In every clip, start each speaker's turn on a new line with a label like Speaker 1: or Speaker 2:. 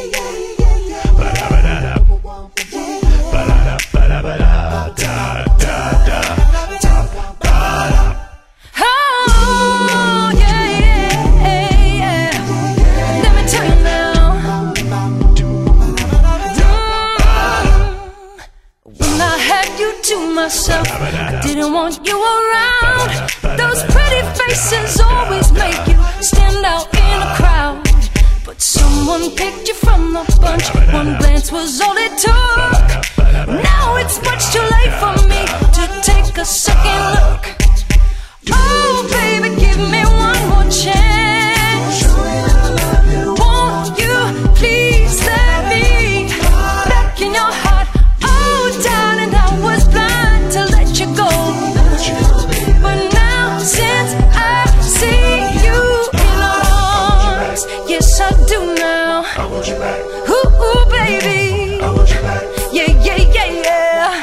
Speaker 1: Myself, I didn't want you around. Those pretty faces always make you stand out in a crowd. But someone picked you from the bunch. One glance was all it took. Now it's much too late for me to take a second look. Oh baby, give me one more chance. Won't you please let me back in your heart? Oh darling, I was blind to let you go, but now since I see you in arms, yes I do now.
Speaker 2: I want you back.
Speaker 1: Ooh baby,
Speaker 2: I want you back.
Speaker 1: yeah yeah yeah yeah.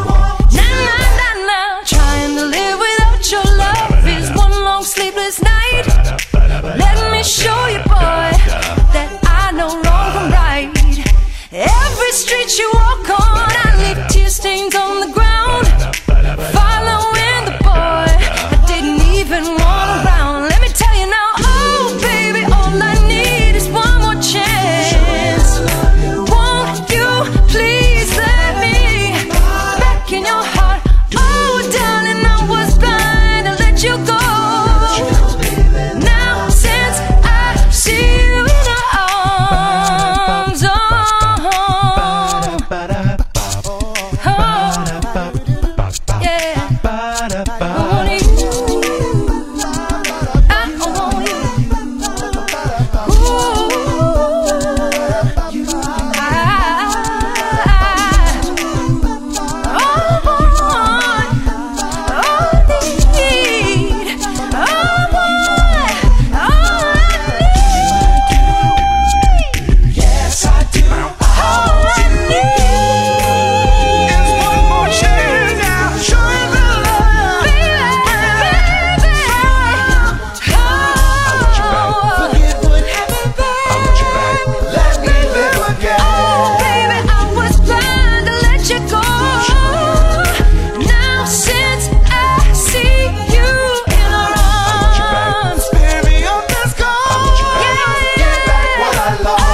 Speaker 1: Nah. Trying to live without your love is one long sleepless night. Let me show you, boy, that I know wrong from right. Every street you walk on, I leave tear stains on the ground. Following the boy I didn't even want around. Let me tell you now, oh baby, all I need is one more chance. Won't you please let me back in your heart? Oh darling, I was blind to let you go. Now since I see you in your arms,
Speaker 2: What I lost.